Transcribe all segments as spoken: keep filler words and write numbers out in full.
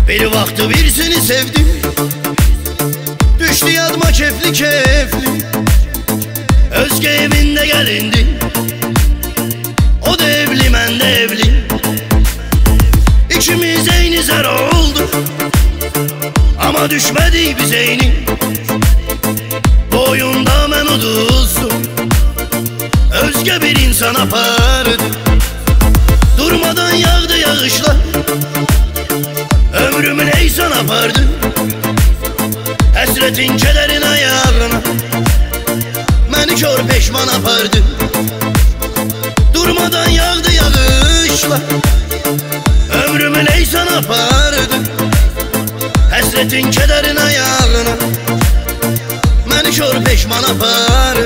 Bir vaxtı birisini sevdim, düşdü yadıma kefli kefli. Özge evinde gelindi, o da evli ben de evli. İkimiz eyni zər oldu, ama düşmedi biz eyni. Boyunda mən uduzdum, özge bir insan apardı. Durmadan yağdı yağışlar, ömrümü neysan apardı. Həsrətin kədərin ayağına məni kör peşman apardı. Durmadan yağdı yağışlar, ömrümü neysan apardı. Həsrətin kədərin ayağına məni kör peşman apardı.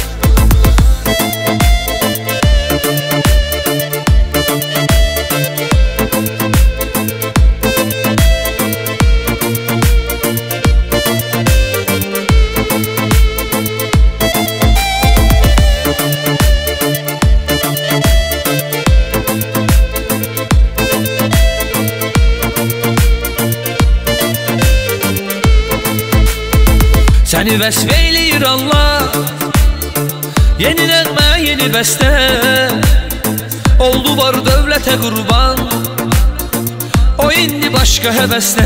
Səni vəsf eyləyir Allah, yeni nəğmə, yeni bəstə. Oldu var dövlətə qurban, o indi başqa həvəsdə.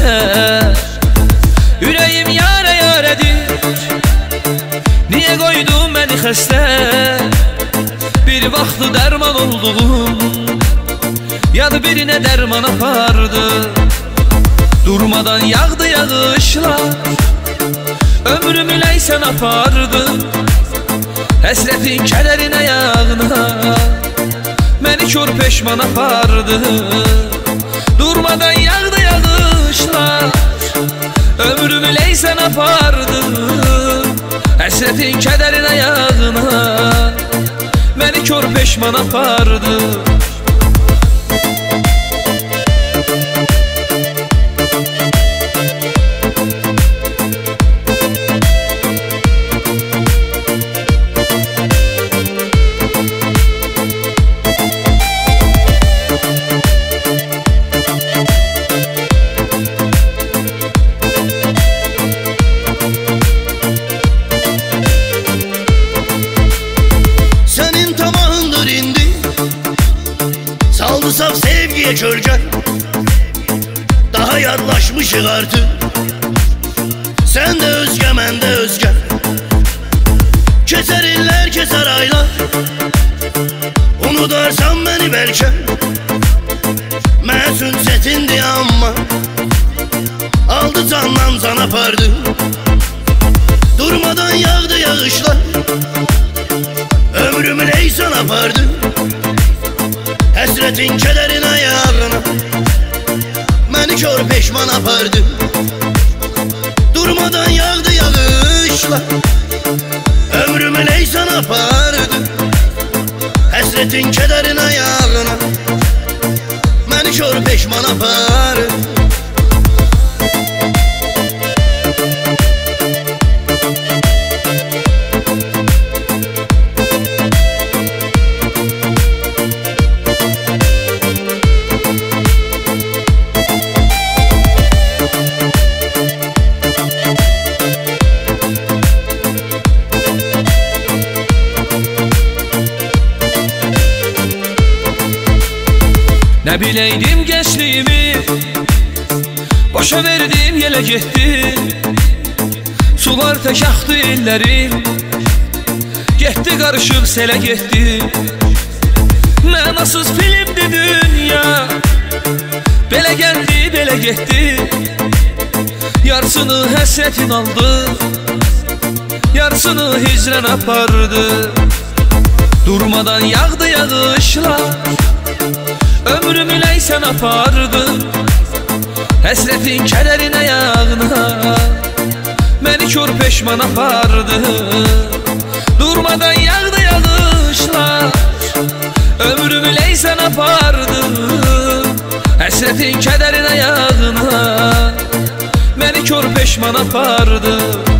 Ürəyim yarə yarədir, niyə qoydun məni xəstə? Bir vaxtı dərman olduğum, yadı birinə dərman apardı. Durmadan yağdı yağışlar, ömrümü leysən apardı. Həsrətin kədərin ayağına məni kör peşman apardı. Durmadan yağdı yağışlar, ömrümü leysən apardı. Həsrətin kədərin ayağına məni kör peşman apardı. Saldı saf sevgiye kölge, daha yadlaşmışıq artık. Sen de özge, mən de özge. Keser iller, keser aylar, unudarsan beni belki. Məsum çetindi amma aldı candan can apardı. Durmadan yağdı yağışlar, ömrümü neysan apardı. Həsrətin kədərin ayağına məni kör peşman apardı. Durmadan yağdı yağışlar, ömrümü neysan apardı. Həsrətin kədərin ayağına məni kör peşman apardı. Nə biləydim gençliğimi, boşa verdim yelə getdi. Sular tək axdı illərim, getdi qarışıb selə getdi. Mənasız filmdi dünya, belə gəldi, belə getdi. Yarısını həsrətin aldı, yarısını hicrən apardı. Durmadan yağdı yağışlar, ömrümü leysən apardı. Həsrətin kədərin ayağına məni kör peşman apardı. Durmadan yağdı yağışlar, ömrümü leysən apardı. Həsrətin kədərin ayağına məni kör peşman apardı.